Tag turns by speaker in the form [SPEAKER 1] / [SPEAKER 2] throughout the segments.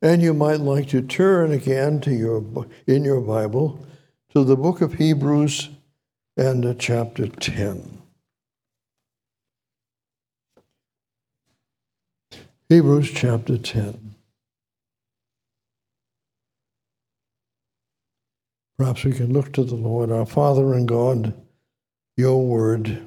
[SPEAKER 1] And you might like to turn again to in your Bible to the book of Hebrews and chapter 10. Hebrews chapter 10. Perhaps we can look to the Lord, our Father and God, your word,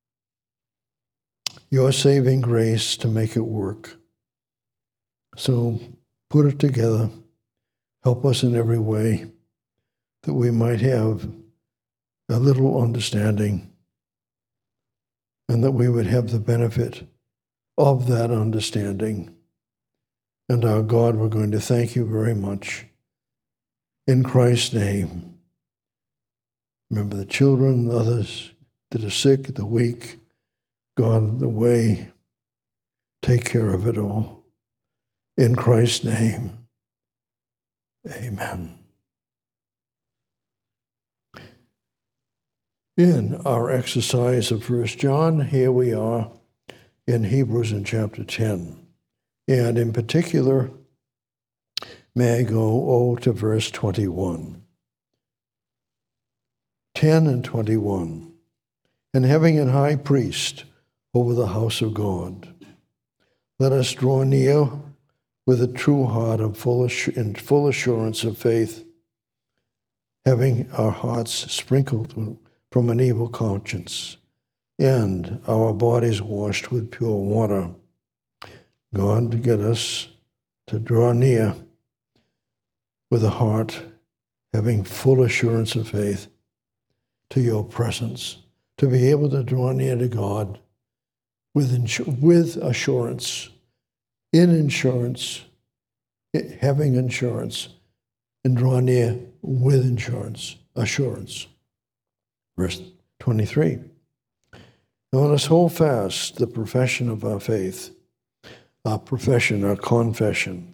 [SPEAKER 1] your saving grace to make it work. So put it together. Help us in every way that we might have a little understanding and that we would have the benefit of that understanding. And our God, we're going to thank you very much. In Christ's name. Remember the children, others that are sick, the weak. God, the way, take care of it all. In Christ's name, amen. In our exercise of 1 John, here we are in Hebrews in chapter 10. And in particular, may I go to verse 21. 10 and 21. And having an high priest over the house of God, let us draw near with a true heart of in full assurance of faith, having our hearts sprinkled from an evil conscience, and our bodies washed with pure water. God, get us to draw near with a heart having full assurance of faith to your presence, to be able to draw near to God with assurance, in insurance, having insurance, and draw near with assurance. Verse 23. Now let us hold fast the profession of our faith, our confession,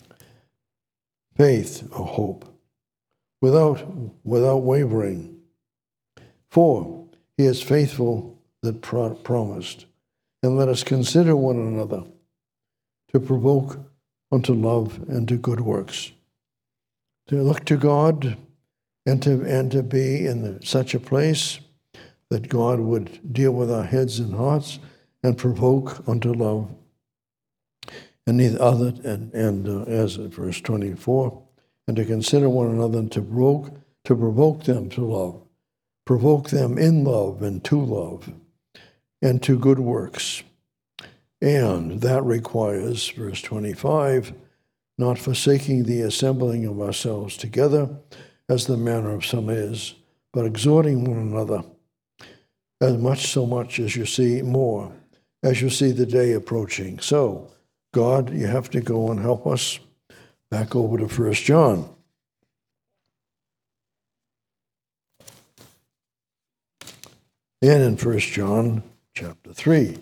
[SPEAKER 1] faith or hope, without wavering. For he is faithful that promised. And let us consider one another to provoke unto love and to good works. To look to God and to be in such a place that God would deal with our heads and hearts and provoke unto love. And neither other, as in verse 24, and to consider one another and to provoke them to love, provoke them in love and to good works. And that requires, verse 25, not forsaking the assembling of ourselves together, as the manner of some is, but exhorting one another, so much as you see the day approaching. So, God, you have to go and help us. Back over to 1 John. And in 1 John chapter 3.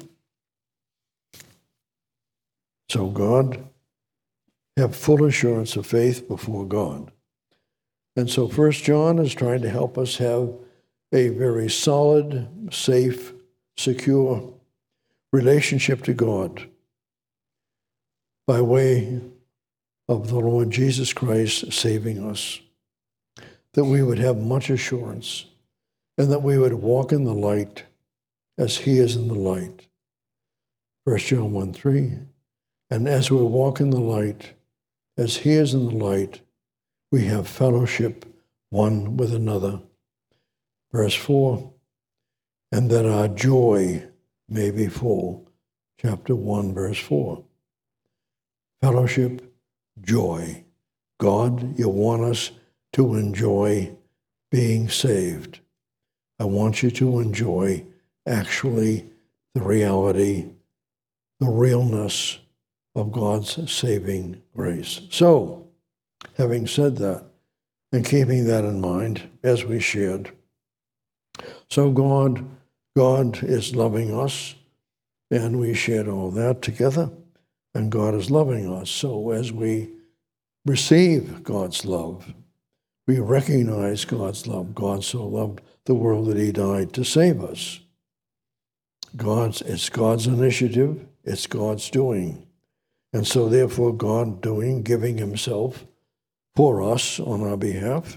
[SPEAKER 1] So God, have full assurance of faith before God. And so 1 John is trying to help us have a very solid, safe, secure relationship to God by way of the Lord Jesus Christ saving us, that we would have much assurance and that we would walk in the light as he is in the light. 1 John 1:3. And as we walk in the light, as he is in the light, we have fellowship one with another. Verse 4, and that our joy may be full. Chapter 1, verse 4. Fellowship, joy. God, you want us to enjoy being saved. I want you to enjoy actually the reality, the realness of God's saving grace. So, having said that, and keeping that in mind as we shared, so God is loving us, and we shared all that together, and God is loving us. So as we receive God's love, we recognize God's love. God so loved the world that he died to save us. It's God's initiative. It's God's doing. And so therefore God giving himself for us on our behalf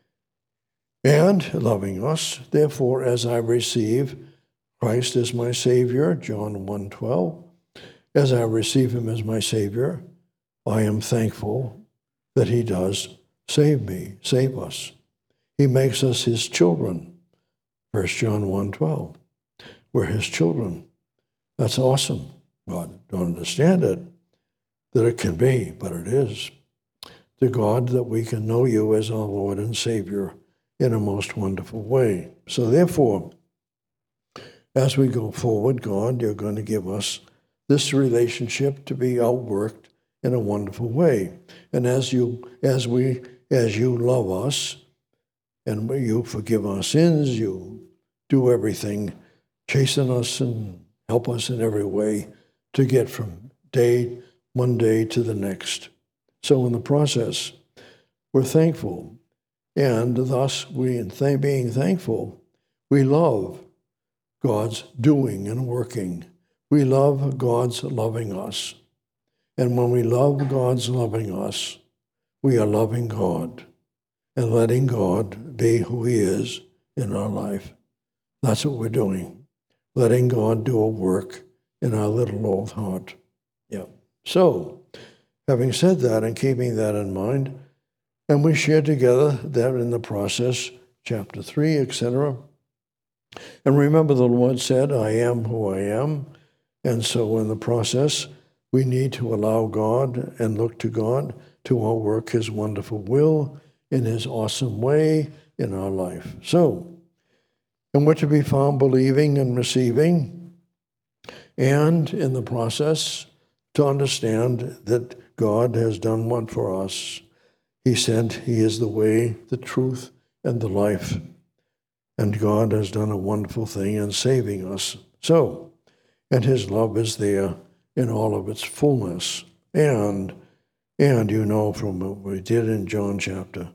[SPEAKER 1] and loving us. Therefore, as I receive Christ as my Savior, John 1:12, as I receive him as my Savior, I am thankful that he does save us. He makes us his children. 1 John 1:12. We're his children. That's awesome. God don't understand it, that it can be, but it is. To God, that we can know you as our Lord and Savior in a most wonderful way. So therefore, as we go forward, God, you're going to give us this relationship to be outworked in a wonderful way. And as you love us, and you forgive our sins, you do everything, chasten us and help us in every way to get from one day to the next. So in the process, we're thankful. And thus, being thankful, we love God's doing and working. We love God's loving us. And when we love God's loving us, we are loving God and letting God be who he is in our life. That's what we're doing, letting God do a work in our little old heart. Yeah. So, having said that and keeping that in mind, and we share together that in the process, chapter 3, etc. And remember, the Lord said, I am who I am. And so in the process, we need to allow God and look to God to outwork his wonderful will in his awesome way in our life. So, and we're to be found believing and receiving, and in the process, to understand that God has done one for us. He said he is the way, the truth, and the life. And God has done a wonderful thing in saving us. So, and his love is there in all of its fullness. And you know from what we did in John chapter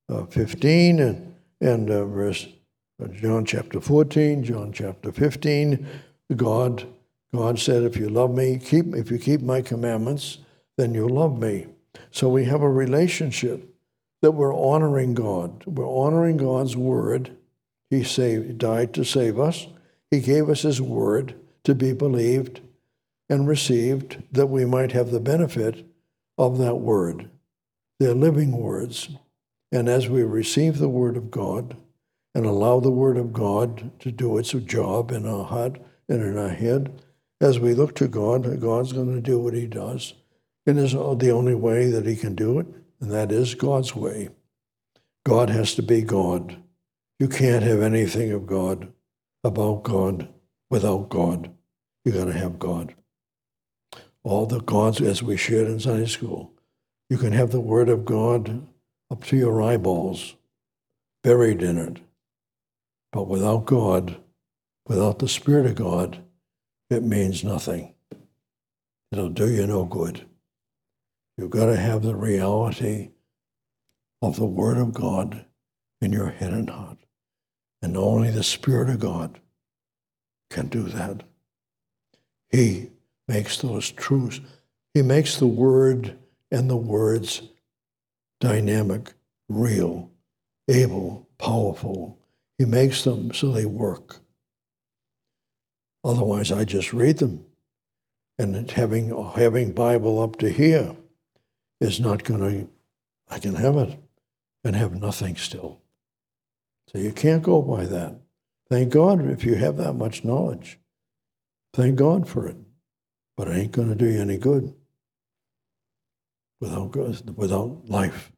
[SPEAKER 1] 15 and verse John chapter 14, John chapter 15, God said, if you love me, if you keep my commandments, then you'll love me. So we have a relationship that we're honoring God. We're honoring God's word. He died to save us. He gave us his word to be believed and received, that we might have the benefit of that word. They're living words. And as we receive the word of God and allow the word of God to do its job in our heart and in our head, as we look to God, God's going to do what he does. It is the only way that he can do it, and that is God's way. God has to be God. You can't have anything of God, about God, without God. You got to have God. All the gods, as we shared in Sunday school, you can have the word of God up to your eyeballs, buried in it. But without God, without the Spirit of God, it means nothing. It'll do you no good. You've got to have the reality of the Word of God in your head and heart. And only the Spirit of God can do that. He makes those truths. He makes the Word and the words dynamic, real, able, powerful. He makes them so they work. Otherwise, I just read them. And having Bible up to here is not going to, I can have it and have nothing still. So you can't go by that. Thank God if you have that much knowledge. Thank God for it. But it ain't going to do you any good without God, without life.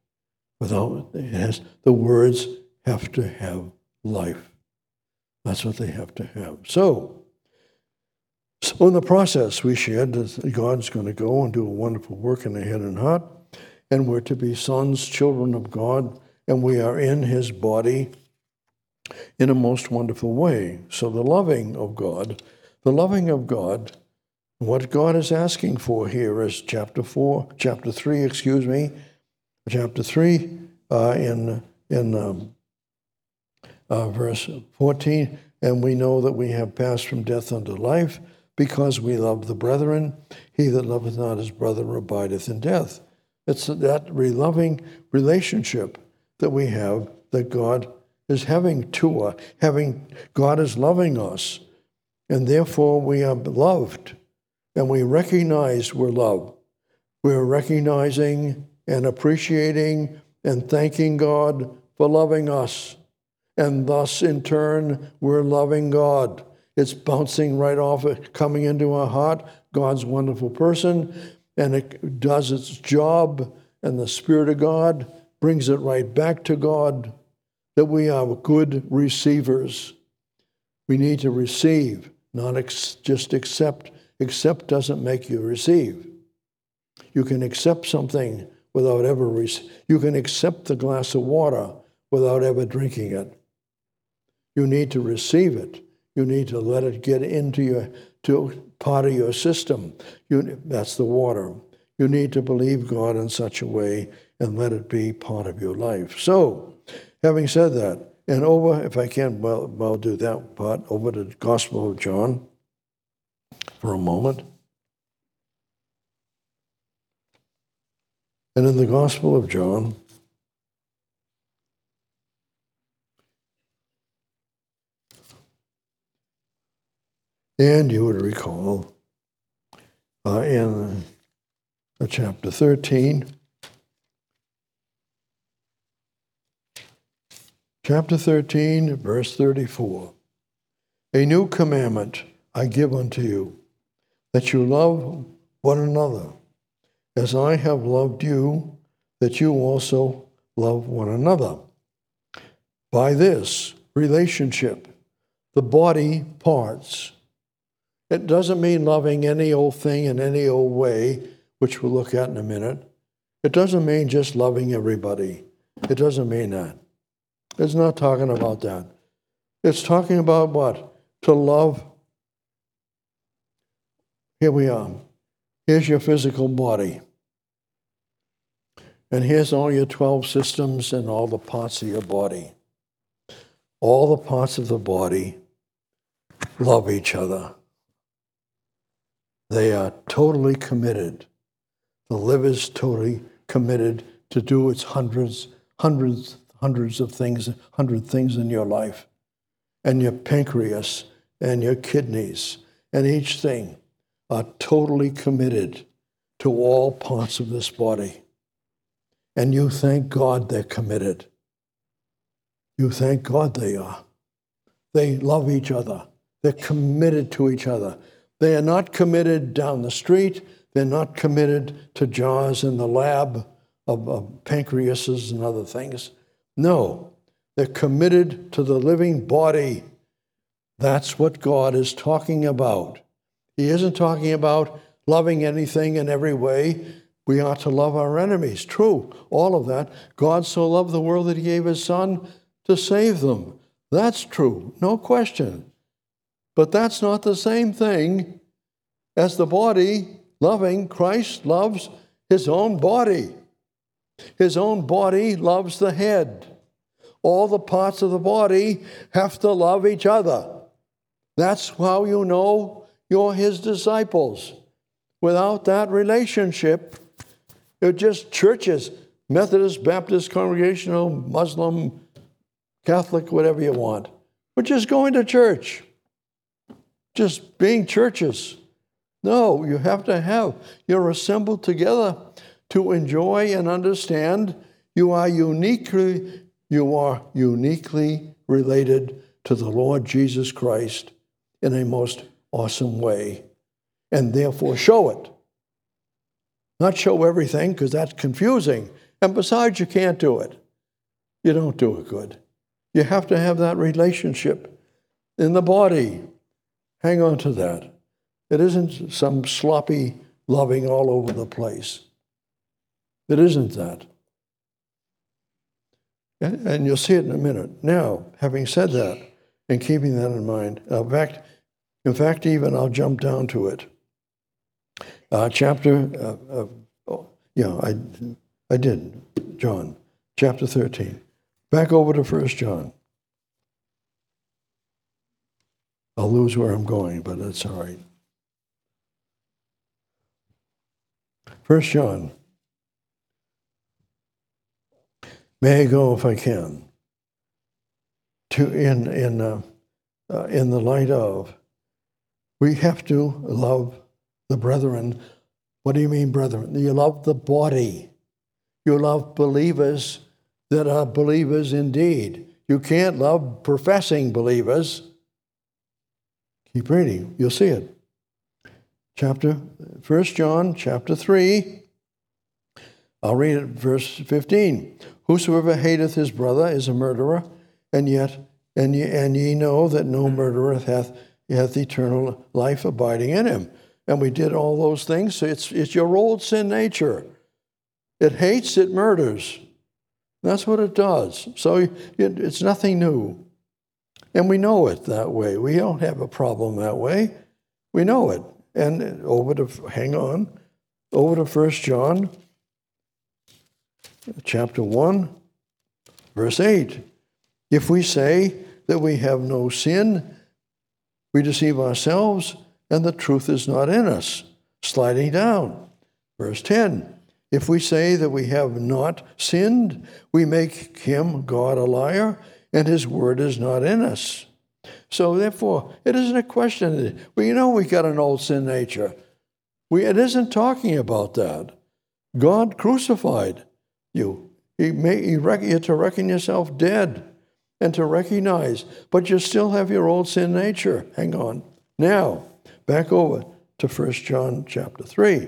[SPEAKER 1] The words have to have life. That's what they have to have. So in the process, we shared that God's going to go and do a wonderful work in the head and heart, and we're to be sons, children of God, and we are in his body in a most wonderful way. So the loving of God, what God is asking for here is chapter 3, in verse 14, and we know that we have passed from death unto life because we love the brethren. He that loveth not his brother abideth in death. It's that loving relationship that we have, that God is having to us. God is loving us, and therefore we are loved, and we recognize we're loved. We're recognizing and appreciating and thanking God for loving us. And thus, in turn, we're loving God. It's bouncing right off, coming into our heart, God's wonderful person, and it does its job, and the Spirit of God brings it right back to God, that we are good receivers. We need to receive, not just accept. Accept doesn't make you receive. You can accept something without ever you can accept the glass of water without ever drinking it. You need to receive it. You need to let it get into part of your system. That's the water. You need to believe God in such a way and let it be part of your life. So, having said that, and over, if I can, I'll do that part, over to the Gospel of John for a moment. And in the Gospel of John, and you would recall in chapter 13, verse 34, a new commandment I give unto you, that you love one another, as I have loved you, that you also love one another. By this relationship, the body parts. It doesn't mean loving any old thing in any old way, which we'll look at in a minute. It doesn't mean just loving everybody. It doesn't mean that. It's not talking about that. It's talking about what? To love. Here we are. Here's your physical body. And here's all your 12 systems and all the parts of your body. All the parts of the body love each other. They are totally committed. The liver is totally committed to do its hundreds of things, 100 things in your life. And your pancreas and your kidneys and each thing are totally committed to all parts of this body. And you thank God they're committed. You thank God they are. They love each other. They're committed to each other. They are not committed down the street. They're not committed to jars in the lab of pancreases and other things. No, they're committed to the living body. That's what God is talking about. He isn't talking about loving anything in every way. We ought to love our enemies. True, all of that. God so loved the world that he gave his Son to save them. That's true, no question. But that's not the same thing as the body loving. Christ loves his own body. His own body loves the head. All the parts of the body have to love each other. That's how you know you're his disciples. Without that relationship, they're just churches, Methodist, Baptist, Congregational, Muslim, Catholic, whatever you want. We're just going to church. Just being churches. No, you have to have. You're assembled together to enjoy and understand you are uniquely related to the Lord Jesus Christ in a most awesome way, and therefore show it. Not show everything, because that's confusing. And besides, you can't do it. You don't do it good. You have to have that relationship in the body. Hang on to that. It isn't some sloppy loving all over the place. It isn't that. And you'll see it in a minute. Now, having said that, and keeping that in mind, in fact, even I'll jump down to it. I did, John, chapter 13. Back over to 1 John. I'll lose where I'm going, but that's all right. 1 John. May I go if I can? In the light of, we have to love the brethren. What do you mean, brethren? You love the body. You love believers that are believers indeed. You can't love professing believers. Keep reading. You'll see it. 1 John chapter 3. I'll read it, verse 15. Whosoever hateth his brother is a murderer, and ye know that no murderer hath eternal life abiding in him. And we did all those things. So it's your old sin nature. It hates, it murders. That's what it does. So it's nothing new. And we know it that way. We don't have a problem that way. We know it. And over to 1 John chapter 1, verse 8. If we say that we have no sin, we deceive ourselves, and the truth is not in us. Sliding down. Verse 10. If we say that we have not sinned, we make him, God, a liar, and his word is not in us. So therefore, it isn't a question. Well, you know we got an old sin nature. It isn't talking about that. God crucified you. He you to reckon yourself dead and to recognize, but you still have your old sin nature. Hang on. Now, back over to 1 John chapter 3.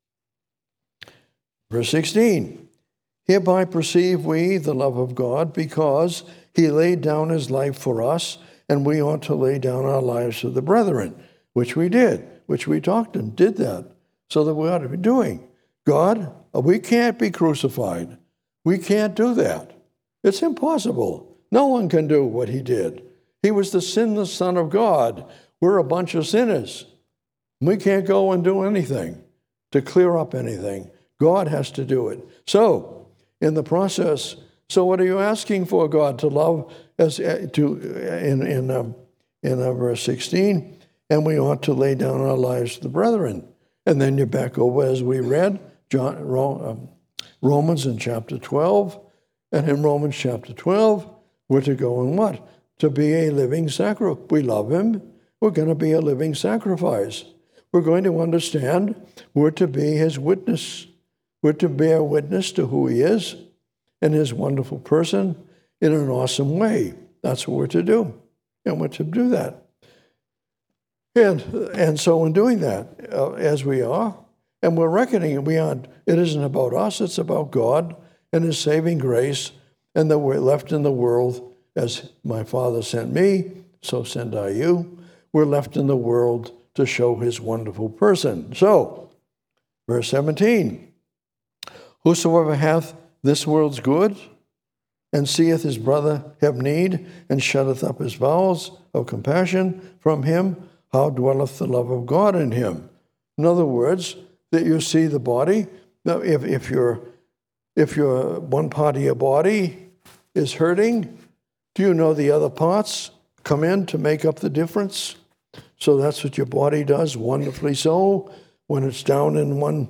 [SPEAKER 1] Verse 16. Hereby perceive we the love of God, because he laid down his life for us, and we ought to lay down our lives for the brethren, which we did, which we talked and did that, so that we ought to be doing. God, we can't be crucified. We can't do that. It's impossible. No one can do what he did. He was the sinless Son of God. We're a bunch of sinners. We can't go and do anything to clear up anything. God has to do it. So, in the process, so what are you asking for God to love? As in verse 16, and we ought to lay down our lives to the brethren. And then you're back over, as we read, Romans in chapter 12. And in Romans chapter 12, we're to go and what? To be a living sacrifice. We love him. We're going to be a living sacrifice. We're going to understand we're to be his witness. We're to bear witness to who he is and his wonderful person in an awesome way. That's what we're to do. And we're to do that. And so in doing that, as we are, and we're reckoning it isn't about us, it's about God and his saving grace, and that we're left in the world as my Father sent me, so send I you. We're left in the world to show his wonderful person. So, verse 17, whosoever hath this world's good, and seeth his brother have need, and shutteth up his bowels of compassion from him, how dwelleth the love of God in him? In other words, that you see the body. Now, if your one part of your body is hurting, do you know the other parts come in to make up the difference? So that's what your body does, wonderfully so. When it's down in one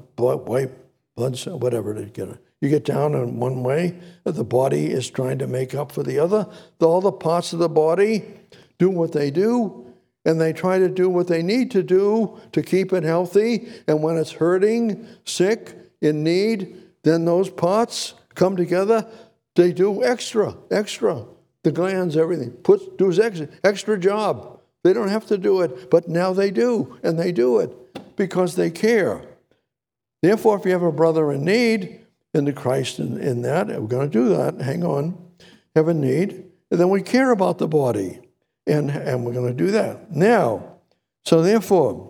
[SPEAKER 1] you get down in one way, the body is trying to make up for the other. All the parts of the body do what they do, and they try to do what they need to do to keep it healthy. And when it's hurting, sick, in need, then those parts come together. They do extra. The glands, everything, do extra job. They don't have to do it, but now they do, and they do it because they care. Therefore, if you have a brother in need, into Christ in that, we're going to do that, hang on, have a need, and then we care about the body, and we're going to do that. Now, so therefore,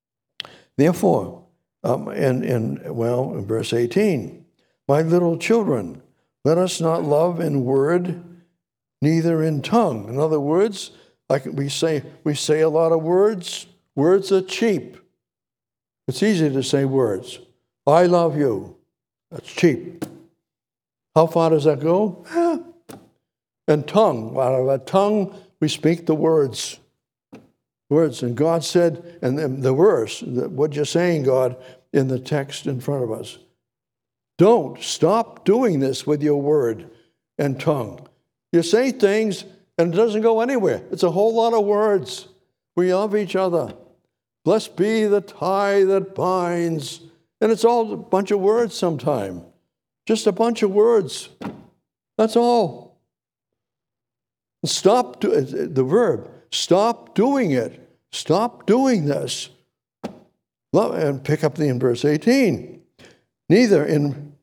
[SPEAKER 1] in verse 18, my little children, let us not love in word, neither in tongue. In other words, like we say a lot of words. Words are cheap. It's easy to say words. I love you. That's cheap. How far does that go? And tongue. Out of a tongue, we speak the words. Words. And God said, and the verse, what you're saying, God, in the text in front of us. Don't stop doing this with your word and tongue. You say things and it doesn't go anywhere. It's a whole lot of words. We love each other. Blessed be the tie that binds. And it's all a bunch of words sometime. Just a bunch of words. That's all. Stop the verb. Stop doing it. Stop doing this. And pick up in verse 18. Neither in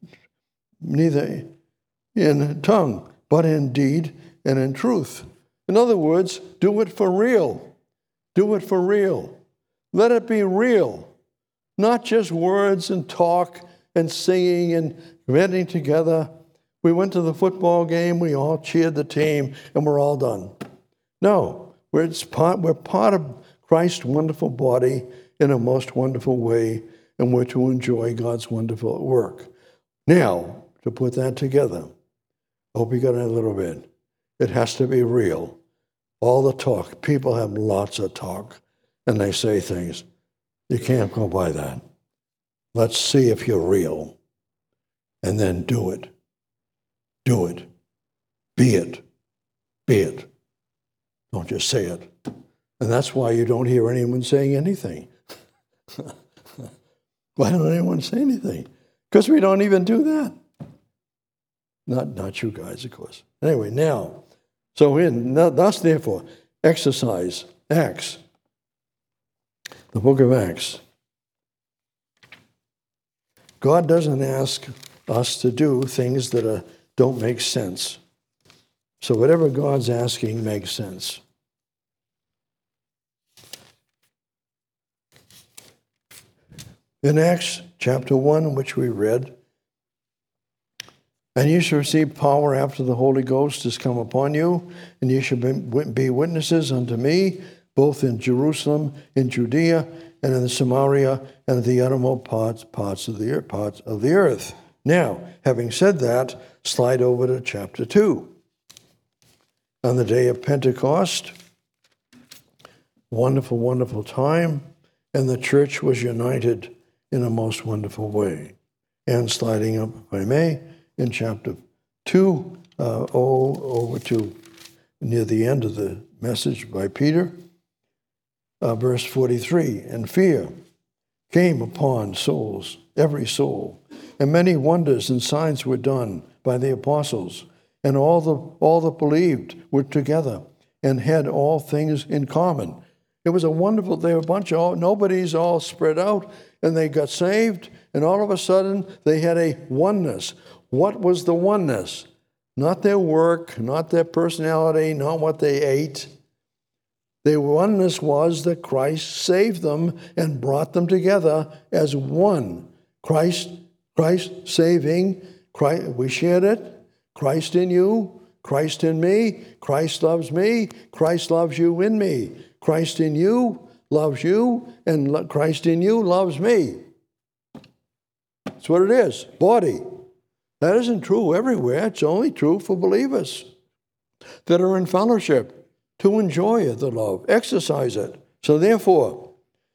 [SPEAKER 1] tongue, but in deed and in truth. In other words, do it for real. Do it for real. Let it be real. Not just words and talk and singing and getting together. We went to the football game, we all cheered the team, and we're all done. No, we're part of Christ's wonderful body in a most wonderful way, and we're to enjoy God's wonderful work. Now, to put that together, I hope you got it a little bit. It has to be real. All the talk, people have lots of talk, and they say things. You can't go by that. Let's see if you're real, and then do it. Do it. Be it. Be it. Don't just say it. And that's why you don't hear anyone saying anything. Why don't anyone say anything? Because we don't even do that. Not you guys, of course. Anyway, now, thus therefore, exercise, Acts, the book of Acts. God doesn't ask us to do things that don't make sense. So whatever God's asking makes sense. In Acts chapter 1, which we read, and you shall receive power after the Holy Ghost is come upon you, and you shall be witnesses unto me, both in Jerusalem, in Judea, and in Samaria, and the uttermost parts of the earth. Now, having said that, slide over to chapter 2. On the day of Pentecost, wonderful, wonderful time, and the church was united in a most wonderful way. And sliding up, if I may, in chapter 2, over to near the end of the message by Peter, verse 43, and fear came upon souls, every soul, and many wonders and signs were done by the apostles, and all that believed were together and had all things in common. It was a wonderful, they were a bunch of, nobody's all spread out, and they got saved, and all of a sudden they had a oneness. What was the oneness? Not their work, not their personality, not what they ate. The oneness was that Christ saved them and brought them together as one. Christ saving, Christ, we shared it. Christ in you, Christ in me, Christ loves me, Christ loves you in me. Christ in you loves you, and Christ in you loves me. That's what it is, body. That isn't true everywhere. It's only true for believers that are in fellowship to enjoy the love, exercise it. So therefore,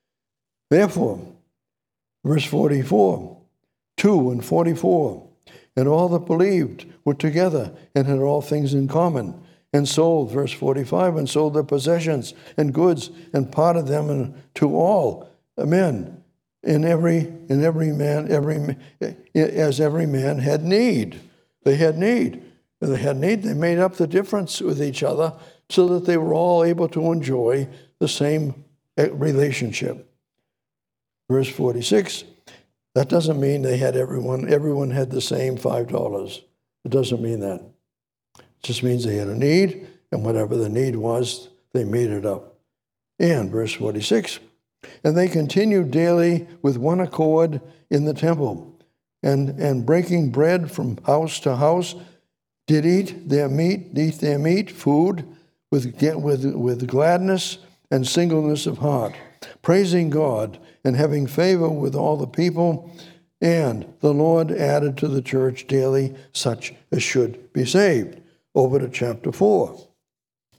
[SPEAKER 1] verse 44, 2 and 44, and all that believed were together and had all things in common, and sold, verse 45, and sold their possessions and goods and parted them to all men, as every man had need. They had need. They made up the difference with each other so that they were all able to enjoy the same relationship. Verse 46, that doesn't mean they had everyone had the same $5. It doesn't mean that. It just means they had a need, and whatever the need was, they made it up. And verse 46, and they continued daily with one accord in the temple, and breaking bread from house to house, did eat their meat, food, with gladness and singleness of heart, praising God and having favor with all the people. And the Lord added to the church daily such as should be saved. Over to chapter 4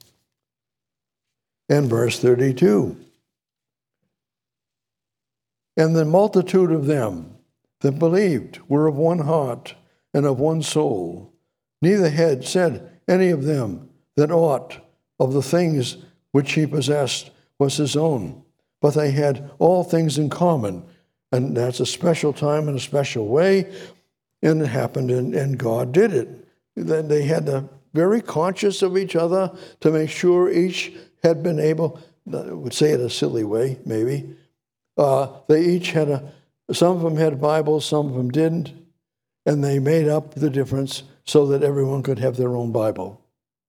[SPEAKER 1] and verse 32. And the multitude of them that believed were of one heart and of one soul. Neither had said any of them that aught of the things which he possessed was his own, but they had all things in common. And that's a special time and a special way, and it happened, and God did it. Then they had to very conscious of each other to make sure each had been able, I would say it a silly way, maybe. They each had some of them had Bibles, some of them didn't, and they made up the difference so that everyone could have their own Bible.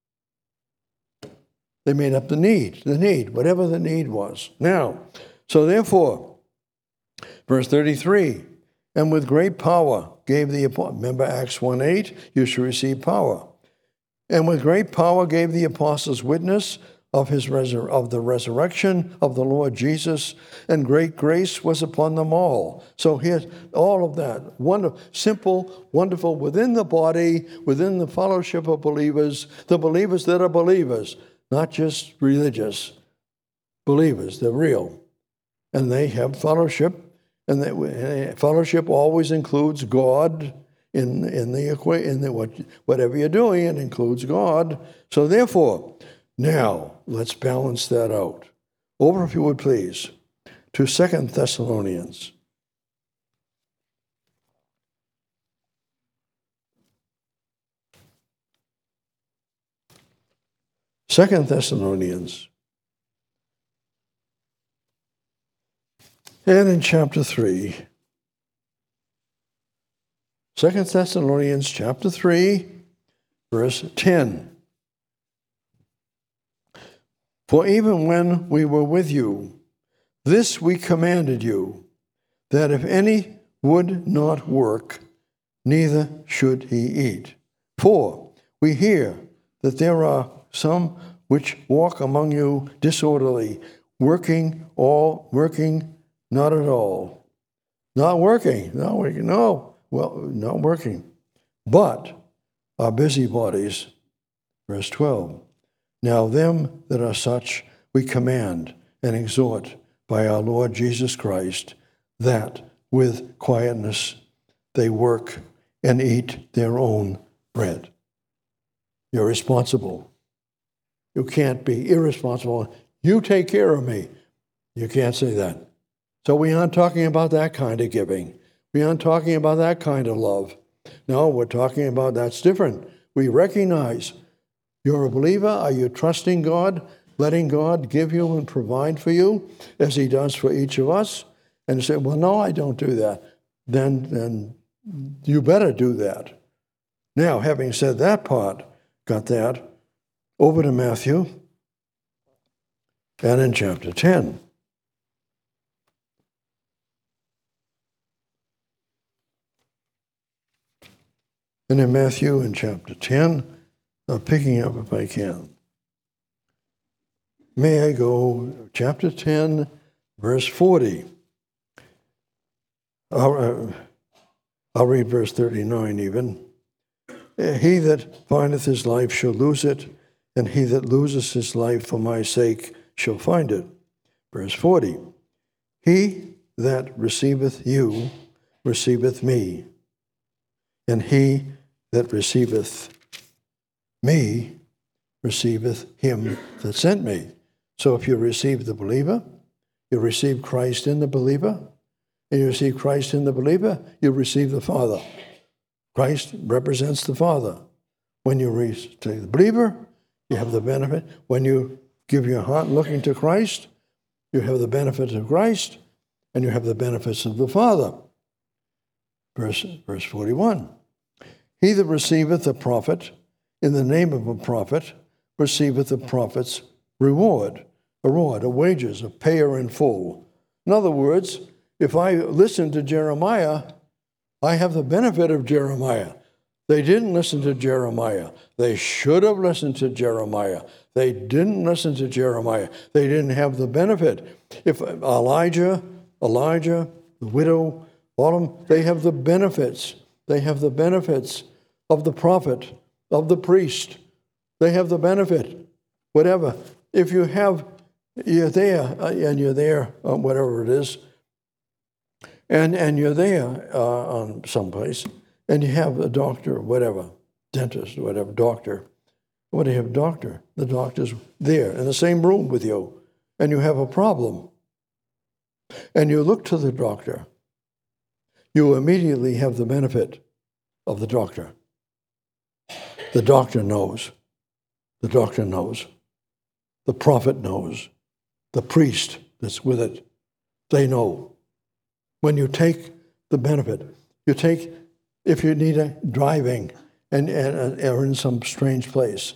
[SPEAKER 1] They made up the need, whatever the need was. Now, so therefore, verse 33, and with great power gave the apostles, remember Acts 1:8, you shall receive power. And with great power gave the apostles witness of the resurrection of the Lord Jesus, and great grace was upon them all. So here's all of that. Simple, wonderful, within the body, within the fellowship of believers, the believers that are believers, not just religious believers, they're real. And they have fellowship, and fellowship always includes God whatever you're doing, it includes God. So therefore, now let's balance that out. Over, if you would please, to 2 Thessalonians. 2 Thessalonians. And in chapter 3. 2 Thessalonians chapter 3, verse 10. For even when we were with you, this we commanded you, that if any would not work, neither should he eat. For we hear that there are some which walk among you disorderly, working not at all. Not working, not working, but are busybodies. Verse 12. Now them that are such we command and exhort by our Lord Jesus Christ, that with quietness they work and eat their own bread. You're responsible. You can't be irresponsible. You take care of me. You can't say that. So we aren't talking about that kind of giving. We aren't talking about that kind of love. No, we're talking about that's different. We recognize you're a believer. Are you trusting God, letting God give you and provide for you as he does for each of us? And you say, well, no, I don't do that. Then you better do that. Now, having said that part, got that, over to Matthew, and in chapter 10. And in Matthew, in chapter 10, picking up if I can. May I go, chapter 10, verse 40. I'll read verse 39 even. He that findeth his life shall lose it, and he that loses his life for my sake shall find it. Verse 40. He that receiveth you receiveth me, and he that receiveth me receiveth him that sent me. So if you receive the believer, you receive Christ in the believer, and you receive Christ in the believer, you receive the Father. Christ represents the Father. When you receive the believer, you have the benefit. When you give your heart looking to Christ, you have the benefits of Christ, and you have the benefits of the Father. Verse 41. He that receiveth a prophet in the name of a prophet receiveth the prophet's reward, a wages, a payer in full. In other words, if I listen to Jeremiah, I have the benefit of Jeremiah. They didn't listen to Jeremiah. They should have listened to Jeremiah. They didn't listen to Jeremiah. They didn't have the benefit. If Elijah, the widow, all of them, they have the benefits. They have the benefits of the prophet, of the priest. They have the benefit. Whatever. If you're there, whatever it is, And you're there on someplace, and you have a doctor, whatever, dentist, whatever, doctor. What do you have, doctor? The doctor's there in the same room with you, and you have a problem. And you look to the doctor. You immediately have the benefit of the doctor. The doctor knows. The doctor knows. The prophet knows. The priest that's with it, they know. When you take the benefit, you take, if you need a driving and are in some strange place,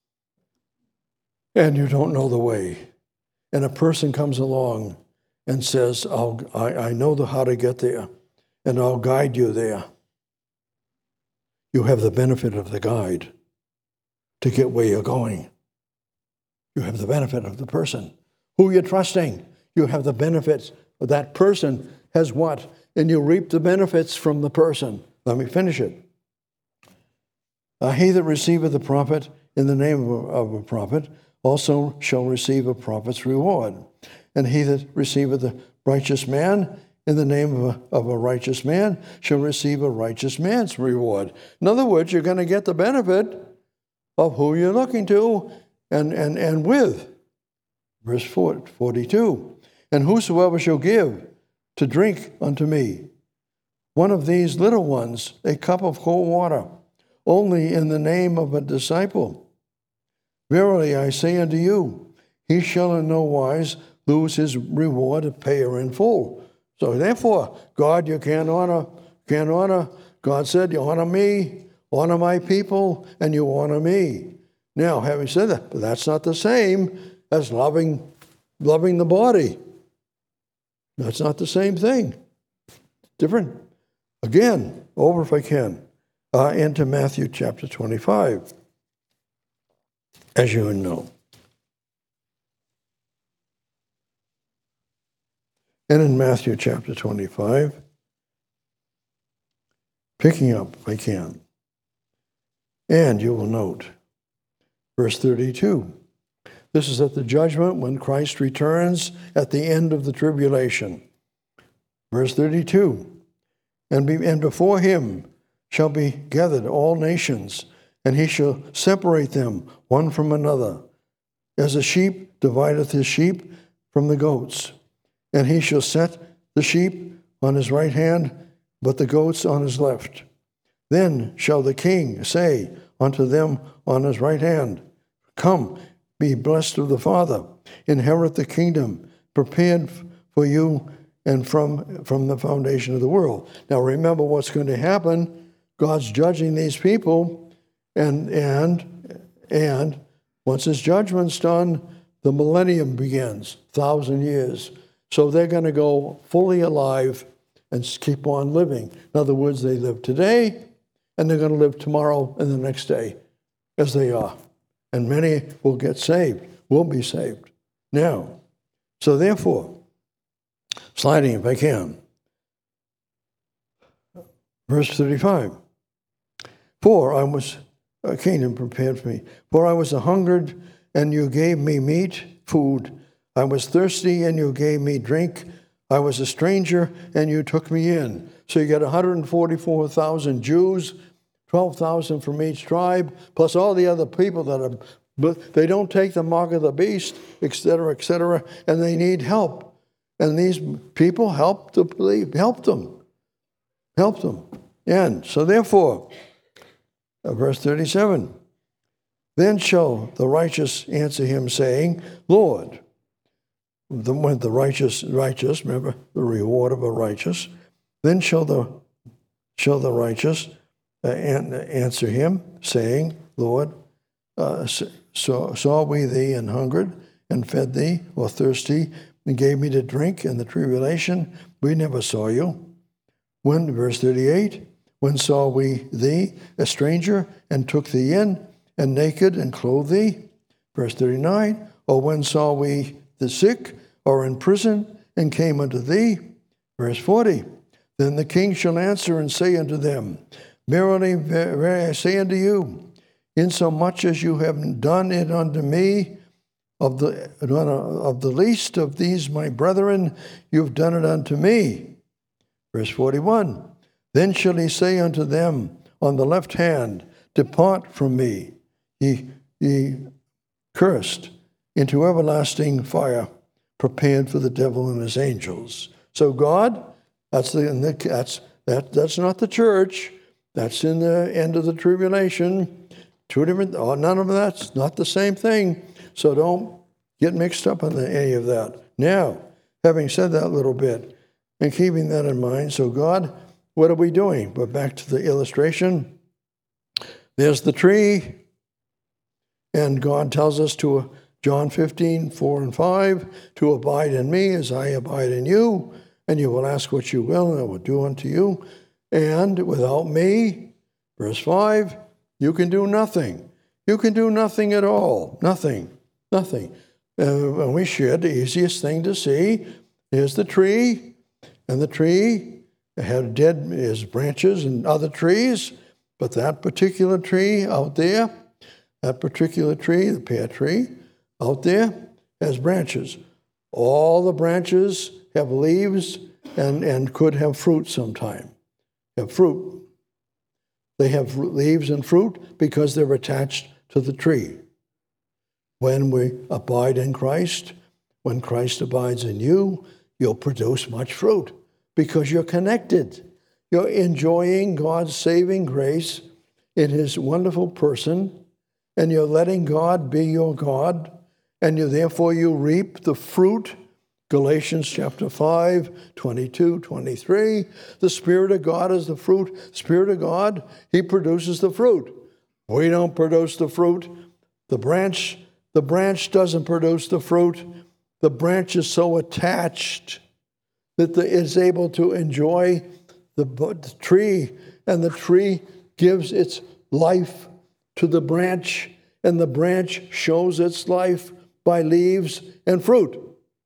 [SPEAKER 1] and you don't know the way, and a person comes along and says, I know how to get there, and I'll guide you there. You have the benefit of the guide to get where you're going. You have the benefit of the person. Who you're trusting, you have the benefits. That person has what? And you reap the benefits from the person. Let me finish it. He that receiveth the prophet in the name of a prophet also shall receive a prophet's reward. And he that receiveth the righteous man in the name of a righteous man shall receive a righteous man's reward. In other words, you're going to get the benefit of who you're looking to and with. Verse 42. And whosoever shall give to drink unto me one of these little ones a cup of cold water, only in the name of a disciple, verily I say unto you, he shall in no wise lose his reward of payer in full. So therefore, God you can't honor. God said, you honor me, honor my people, and you honor me. Now, having said that, but that's not the same as loving the body. That's not the same thing. Different. Again, over if I can, into Matthew chapter 25, as you know. And in Matthew chapter 25, picking up if I can, and you will note, verse 32. This is at the judgment when Christ returns at the end of the tribulation. Verse 32. And before him shall be gathered all nations, and he shall separate them one from another, as a sheep divideth his sheep from the goats. And he shall set the sheep on his right hand, but the goats on his left. Then shall the king say unto them on his right hand, Come, be blessed of the Father, inherit the kingdom prepared for you and from the foundation of the world. Now remember what's going to happen. God's judging these people, and once his judgment's done, the millennium begins, 1,000 years. So they're going to go fully alive and keep on living. In other words, they live today, and they're going to live tomorrow and the next day, as they are. And many will get saved, will be saved. Now, so therefore, sliding if I can, verse 35. For I was a kingdom prepared for me. For I was a hungered, and you gave me meat, food. I was thirsty, and you gave me drink. I was a stranger, and you took me in. So you get 144,000 Jews, 12,000 from each tribe, plus all the other people that are, but they don't take the mark of the beast, etc., and they need help. And these people helped them. And so therefore, verse 37, then shall the righteous answer him, saying, Lord, when the righteous, remember the reward of a righteous, then shall the righteous answer him, saying, Lord, saw we thee and hungered, and fed thee, or thirsty, and gave me to drink in the tribulation? We never saw you. When, verse 38, when saw we thee a stranger, and took thee in, and naked, and clothed thee? Verse 39, or when saw we the sick, or in prison, and came unto thee? Verse 40, then the king shall answer and say unto them, Verily, verily, I say unto you, insomuch as you have done it unto me, of the least of these my brethren, you've done it unto me. Verse 41, then shall he say unto them on the left hand, depart from me, ye cursed, into everlasting fire, prepared for the devil and his angels. So God, that's not the church. That's in the end of the tribulation. Two different, none of that's not the same thing. So don't get mixed up on any of that. Now, having said that little bit and keeping that in mind, so God, what are we doing? We're back to the illustration. There's the tree, and God tells us to, John 15, 4 and 5, to abide in me as I abide in you, and you will ask what you will, and I will do unto you. And without me, verse 5, you can do nothing. You can do nothing at all. Nothing. And we should. The easiest thing to see is the tree, and the tree had dead his branches and other trees, but that particular tree out there, that particular tree, the pear tree, out there has branches. All the branches have leaves and could have fruit sometime. Have fruit. They have leaves and fruit because they're attached to the tree. When we abide in Christ, when Christ abides in you, you'll produce much fruit because you're connected. You're enjoying God's saving grace in his wonderful person, and you're letting God be your God, and therefore you reap the fruit. Galatians chapter 5, 22, 23. The Spirit of God is the fruit. Spirit of God, he produces the fruit. We don't produce the fruit. The branch doesn't produce the fruit. The branch is so attached that it is able to enjoy the tree, and the tree gives its life to the branch, and the branch shows its life by leaves and fruit.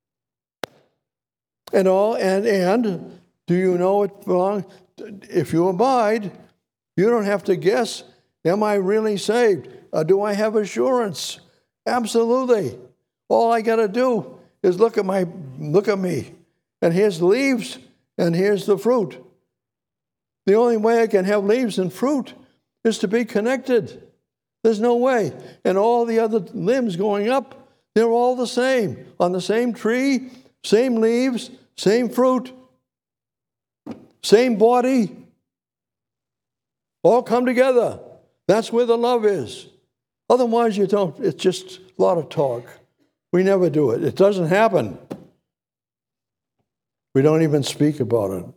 [SPEAKER 1] And do you know it belongs? If you abide, you don't have to guess, am I really saved? Do I have assurance? Absolutely. All I got to do is look at me, and here's the leaves, and here's the fruit. The only way I can have leaves and fruit is to be connected. There's no way. And all the other limbs going up, they're all the same, on the same tree, same leaves, same fruit, same body, all come together. That's where the love is. Otherwise, you don't. It's just a lot of talk. We never do it. It doesn't happen. We don't even speak about it.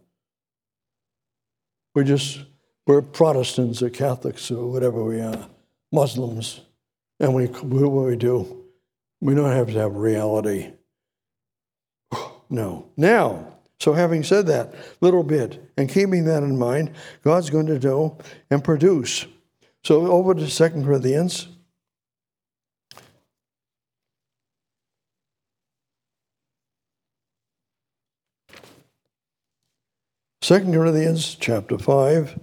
[SPEAKER 1] We're Protestants or Catholics or whatever we are, Muslims, and what we do, we don't have to have reality. No. Now, so having said that little bit and keeping that in mind, God's going to do and produce. So over to 2 Corinthians. 2 Corinthians chapter 5.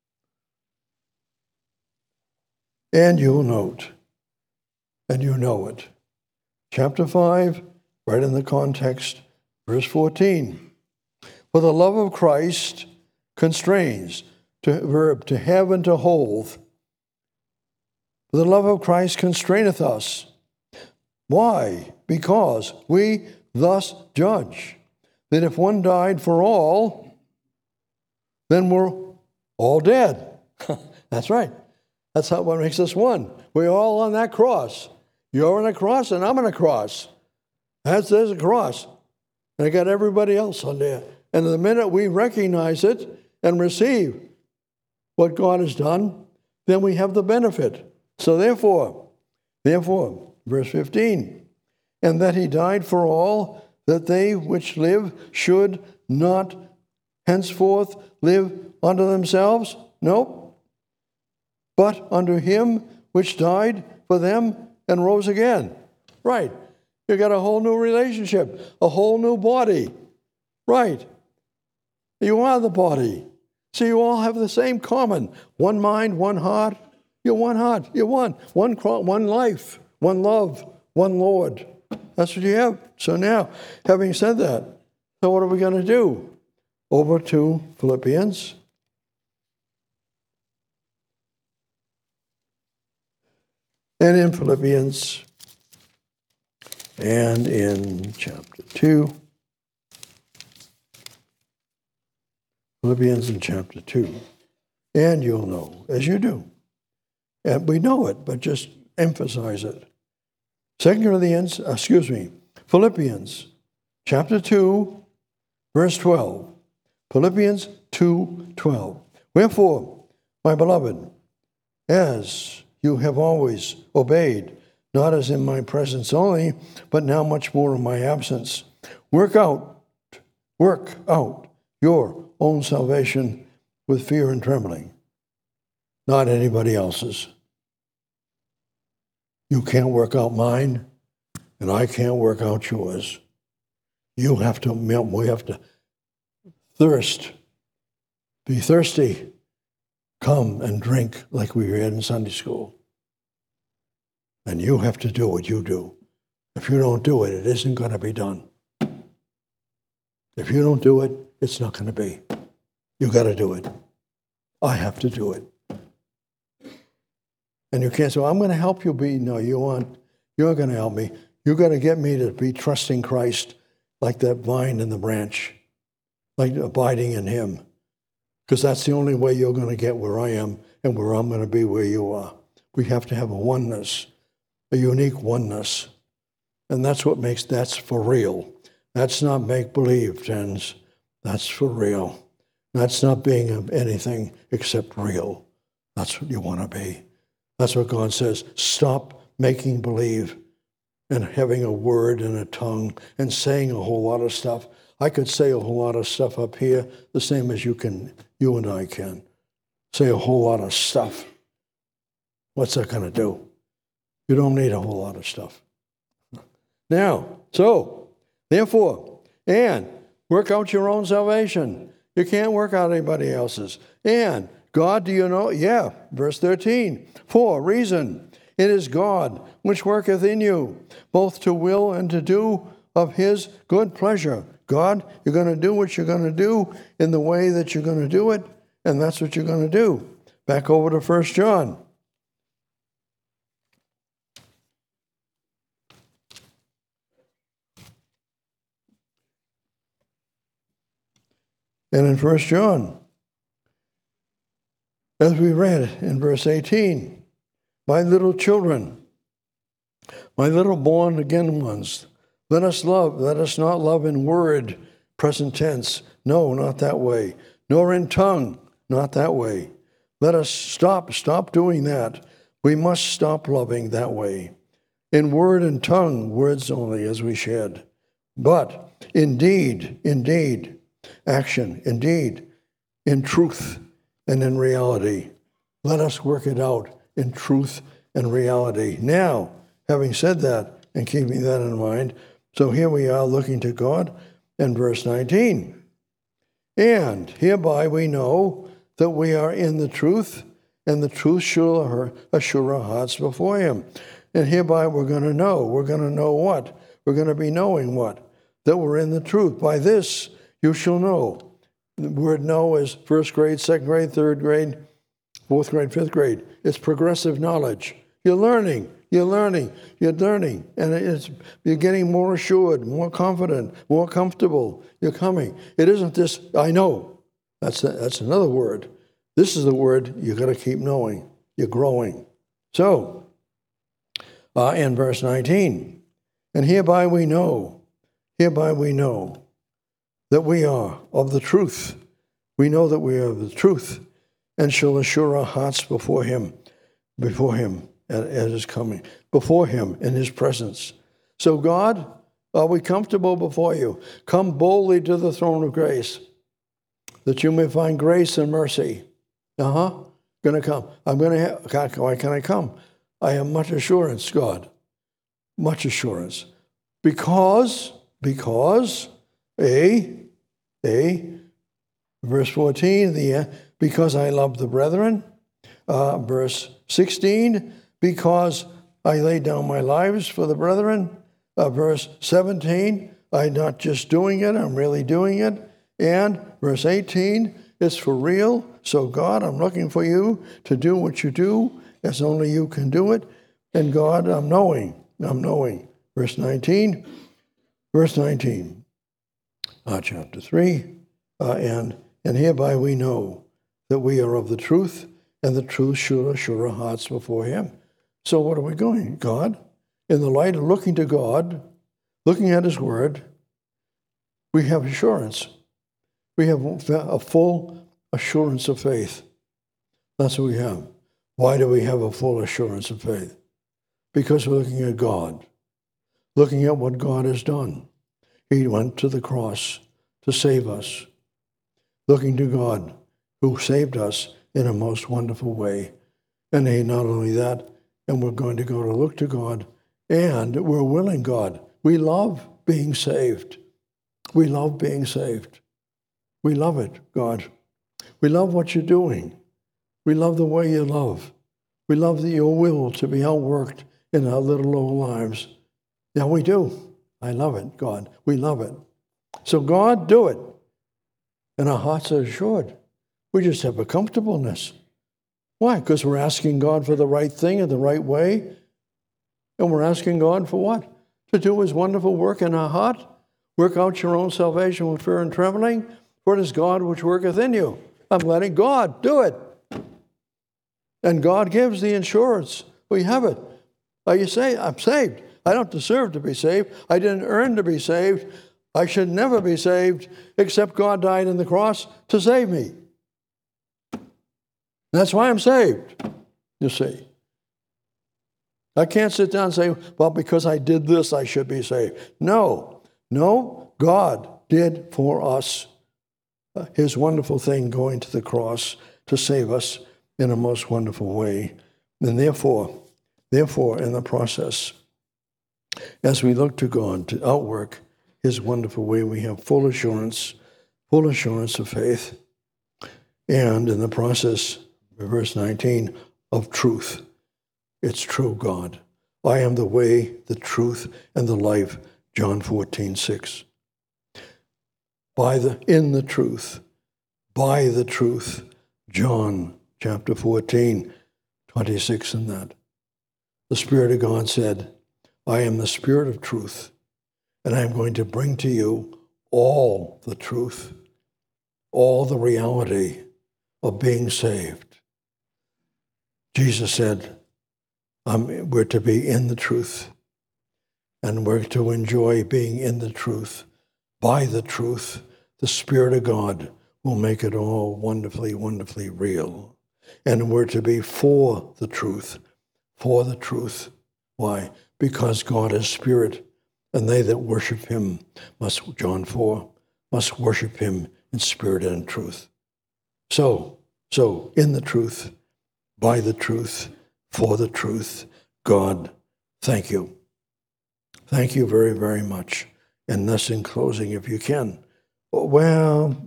[SPEAKER 1] And you'll note, and you know it. Chapter 5, right in the context, verse 14. For the love of Christ constrains, verb to have and to hold. For the love of Christ constraineth us. Why? Because we thus judge that if one died for all, then we're all dead. That's right. That's what makes us one. We're all on that cross. You're on a cross and I'm on a cross. There's a cross. And I got everybody else on there. And the minute we recognize it and receive what God has done, then we have the benefit. So therefore, verse 15, and that he died for all, that they which live should not henceforth live unto themselves? Nope. But unto him which died for them and rose again. Right. You got a whole new relationship, a whole new body. Right. You are the body. So you all have the same common. One mind, one heart. You're one heart. You're one. One life, one love, one Lord. That's what you have. So now, having said that, so what are we going to do? over to Philippians. And in Philippians and in chapter 2, Philippians in chapter 2, and you'll know, as you do. And we know it, but just emphasize it. Philippians chapter 2, verse 12. Philippians 2:12. Wherefore, my beloved, as you have always obeyed, not as in my presence only, but now much more in my absence, work out your own salvation with fear and trembling, not anybody else's. You can't work out mine, and I can't work out yours. We have to thirst, be thirsty, come and drink like we read in Sunday school. And you have to do what you do. If you don't do it, it isn't going to be done. If you don't do it, it's not going to be. You got to do it. I have to do it. And you can't say, well, I'm going to help you be. No, you're going to help me. You're going to get me to be trusting Christ like that vine in the branch, like abiding in him. Because that's the only way you're going to get where I am and where I'm going to be where you are. We have to have a oneness, a unique oneness. And that's for real. That's not make-believe, friends. That's for real. That's not being anything except real. That's what you want to be. That's what God says. Stop making believe and having a word and a tongue and saying a whole lot of stuff. I could say a whole lot of stuff up here, the same as you and I can. Say a whole lot of stuff. What's that going to do? You don't need a whole lot of stuff. Now, therefore, and work out your own salvation. You can't work out anybody else's. And God, do you know? Yeah, verse 13. For reason, it is God which worketh in you, both to will and to do of his good pleasure. God, you're going to do what you're going to do in the way that you're going to do it, and that's what you're going to do. Back over to 1 John. And in 1 John, as we read in verse 18, my little children, my little born-again ones, let us not love in word, present tense, no, not that way, nor in tongue, not that way. Let us stop doing that. We must stop loving that way. In word and tongue, words only as we shed. But indeed, action, indeed, in truth and in reality. Let us work it out in truth and reality. Now, having said that and keeping that in mind, so here we are looking to God in verse 19. And hereby we know that we are in the truth, and the truth shall assure our hearts before him. And hereby we're going to know. We're going to know what? We're going to be knowing what? That we're in the truth. By this you shall know. The word know is first grade, second grade, third grade, fourth grade, fifth grade. It's progressive knowledge. You're learning, and you're getting more assured, more confident, more comfortable. You're coming. It isn't this, I know. That's another word. This is the word you got to keep knowing. You're growing. So, in verse 19, and hereby we know that we are of the truth. We know that we are of the truth, and shall assure our hearts before him at his coming, before him in his presence. So God, are we comfortable before you? Come boldly to the throne of grace, that you may find grace and mercy. Going to come. Why can I come? I have much assurance, God. Much assurance. Because, verse 14, because I love the brethren. Verse 16, because I lay down my lives for the brethren. Verse 17, I'm not just doing it, I'm really doing it. And verse 18, it's for real. So God, I'm looking for you to do what you do as only you can do it. And God, I'm knowing. Verse 19, chapter 3, and hereby we know that we are of the truth, and the truth should assure our hearts before him. So what are we going? God, in the light of looking to God, looking at his word, we have assurance. We have a full assurance of faith. That's what we have. Why do we have a full assurance of faith? Because we're looking at God, looking at what God has done. He went to the cross to save us, looking to God who saved us in a most wonderful way. And not only that, and we're going to go to look to God, and we're willing God. We love being saved. We love being saved. We love it, God. We love what you're doing. We love the way you love. We love your will to be outworked in our little old lives. Yeah, we do. I love it, God. We love it. So God, do it. And our hearts are assured. We just have a comfortableness. Why? Because we're asking God for the right thing in the right way. And we're asking God for what? To do his wonderful work in our heart. Work out your own salvation with fear and trembling. For it is God which worketh in you. I'm letting God do it. And God gives the insurance. We have it. You say, I'm saved. I don't deserve to be saved. I didn't earn to be saved. I should never be saved, except God died on the cross to save me. That's why I'm saved, you see. I can't sit down and say, well, because I did this, I should be saved. No, God did for us his wonderful thing, going to the cross to save us in a most wonderful way. And therefore, in the process, as we look to God to outwork his wonderful way, we have full assurance of faith. And in the process, verse 19, of truth. It's true, God. I am the way, the truth, and the life, John 14:6. By the truth, John chapter 14, 26 and that. The Spirit of God said, I am the Spirit of truth, and I am going to bring to you all the truth, all the reality of being saved. Jesus said, we're to be in the truth, and we're to enjoy being in the truth. By the truth, the Spirit of God will make it all wonderfully, wonderfully real. And we're to be for the truth. Why? Because God is Spirit, and they that worship him must, John 4, must worship him in spirit and in truth. So in the truth, by the truth, for the truth, God, thank you. Thank you very, very much. And thus in closing, if you can, over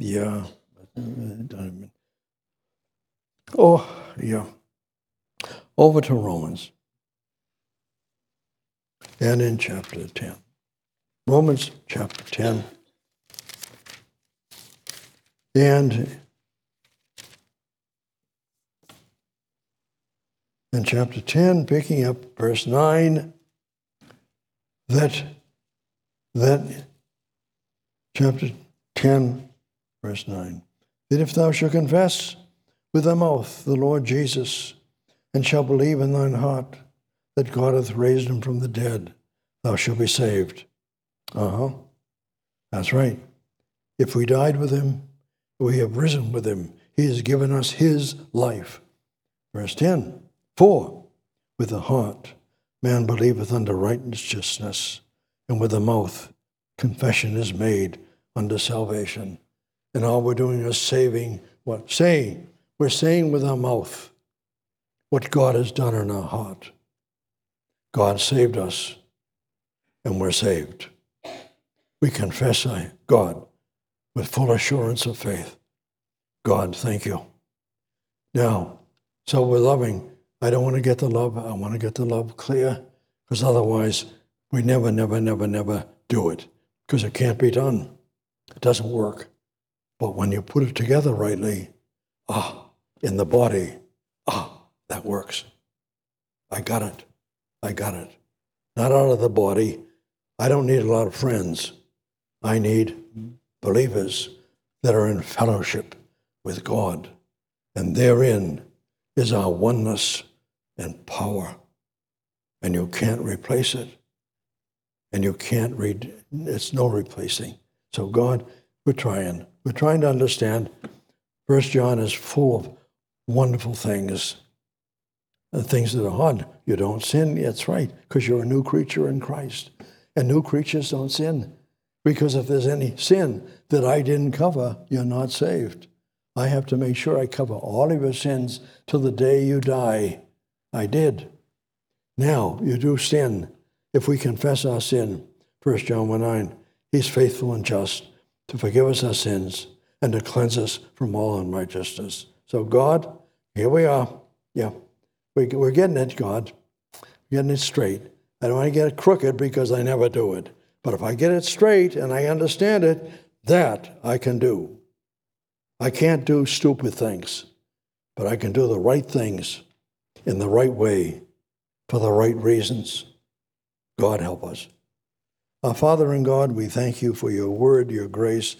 [SPEAKER 1] to Romans. And in chapter 10. Romans chapter 10. And in chapter 10, picking up verse 9, that chapter 10, verse 9, that if thou shalt confess with thy mouth the Lord Jesus, and shalt believe in thine heart that God hath raised him from the dead, thou shalt be saved. That's right. If we died with him, we have risen with him. He has given us his life. Verse 10, for with the heart man believeth unto righteousness, and with the mouth confession is made unto salvation. And all we're doing is saying. We're saying with our mouth what God has done in our heart. God saved us, and we're saved. We confess God with full assurance of faith. God, thank you. Now, so we're loving. I don't want to get the love. I want to get the love clear, because otherwise we never do it, because it can't be done. It doesn't work. But when you put it together rightly, in the body, that works. I got it. Not out of the body. I don't need a lot of friends. I need believers that are in fellowship with God. And therein is our oneness and power. And you can't replace it. And you can't it's no replacing. So God, we're trying to understand. 1 John is full of wonderful things. The things that are hard. You don't sin, that's right, because you're a new creature in Christ. And new creatures don't sin. Because if there's any sin that I didn't cover, you're not saved. I have to make sure I cover all of your sins till the day you die. I did. Now, you do sin. If we confess our sin, 1 John 1:9, he's faithful and just to forgive us our sins and to cleanse us from all unrighteousness. So God, here we are. Yeah, we're getting it, God. We're getting it straight. I don't want to get it crooked because I never do it. But if I get it straight and I understand it, that I can do. I can't do stupid things, but I can do the right things in the right way for the right reasons. God help us. Our Father in God, we thank you for your word, your grace,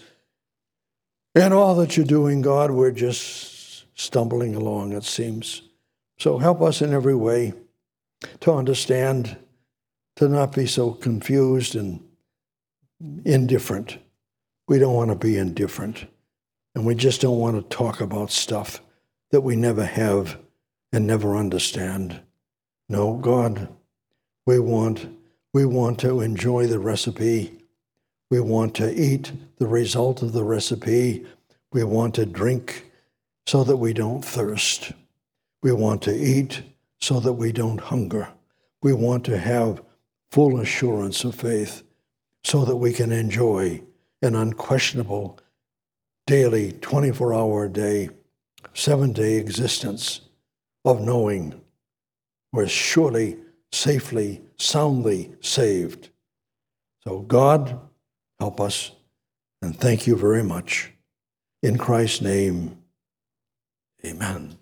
[SPEAKER 1] and all that you're doing, God. We're just stumbling along, it seems. So help us in every way to understand, to not be so confused and indifferent. We don't want to be indifferent. And we just don't want to talk about stuff that we never have and never understand. No, God, we want to enjoy the recipe. We want to eat the result of the recipe. We want to drink so that we don't thirst. We want to eat so that we don't hunger. We want to have full assurance of faith so that we can enjoy an unquestionable daily, 24-hour-a-day, 7-day existence of knowing we're surely, safely, soundly saved. So God, help us, and thank you very much. In Christ's name, amen.